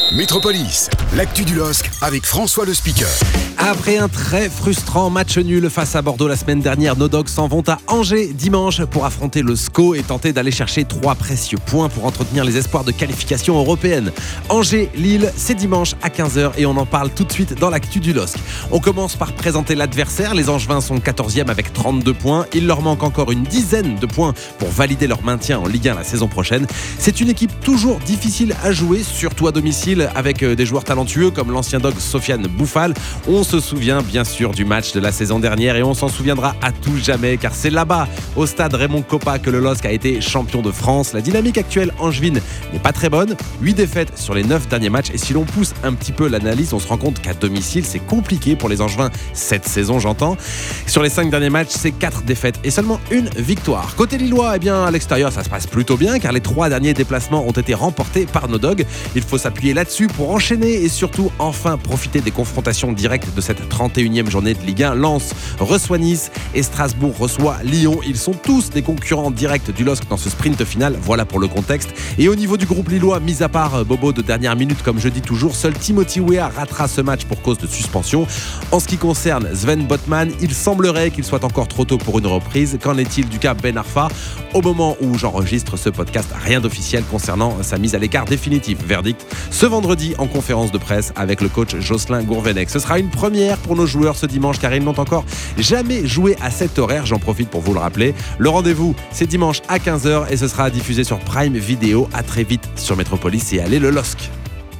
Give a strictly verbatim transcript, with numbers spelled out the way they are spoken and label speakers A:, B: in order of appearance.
A: Métropolis, l'actu du L O S C avec François le speaker.
B: Après un très frustrant match nul face à Bordeaux la semaine dernière, nos Dogs s'en vont à Angers dimanche pour affronter le S C O et tenter d'aller chercher trois précieux points pour entretenir les espoirs de qualification européenne. Angers-Lille, c'est dimanche à quinze heures et on en parle tout de suite dans l'actu du L O S C. On commence par présenter l'adversaire. Les Angevins sont quatorzième avec trente-deux points. Il leur manque encore une dizaine de points pour valider leur maintien en Ligue un la saison prochaine. C'est une équipe toujours difficile à jouer, surtout à domicile, avec des joueurs talentueux comme l'ancien Dog Sofiane Bouffal. On se souvient bien sûr du match de la saison dernière et on s'en souviendra à tout jamais car c'est là-bas, au stade Raymond Kopa, que le L O S C a été champion de France. La dynamique actuelle angevine n'est pas très bonne. huit défaites sur les neuf derniers matchs et si l'on pousse un petit peu l'analyse, on se rend compte qu'à domicile, c'est compliqué pour les Angevins cette saison, j'entends. Sur les cinq derniers matchs, c'est quatre défaites et seulement une victoire. Côté lillois, eh bien, à l'extérieur, ça se passe plutôt bien car les trois derniers déplacements ont été remportés par nos Dogs. Il faut s'appuyer là-dessus pour enchaîner et surtout enfin profiter des confrontations directes de cette trente et unième journée de Ligue un. Lens reçoit Nice et Strasbourg reçoit Lyon. Ils sont tous des concurrents directs du L O S C dans ce sprint final. Voilà pour le contexte. Et au niveau du groupe lillois, mis à part Bobo de dernière minute, comme je dis toujours, seul Timothy Weah ratera ce match pour cause de suspension. En ce qui concerne Sven Botman, il semblerait qu'il soit encore trop tôt pour une reprise. Qu'en est-il du cas Ben Arfa? Au moment où j'enregistre ce podcast, rien d'officiel concernant sa mise à l'écart définitive. Verdict ce vendredi en conférence de presse avec le coach Jocelyn Gourvenec. Ce sera une première pour nos joueurs ce dimanche car ils n'ont encore jamais joué à cet horaire. J'en profite pour vous le rappeler. Le rendez-vous, c'est dimanche à quinze heures et ce sera diffusé sur Prime Video. À très vite sur Métropolis et allez le L O S C.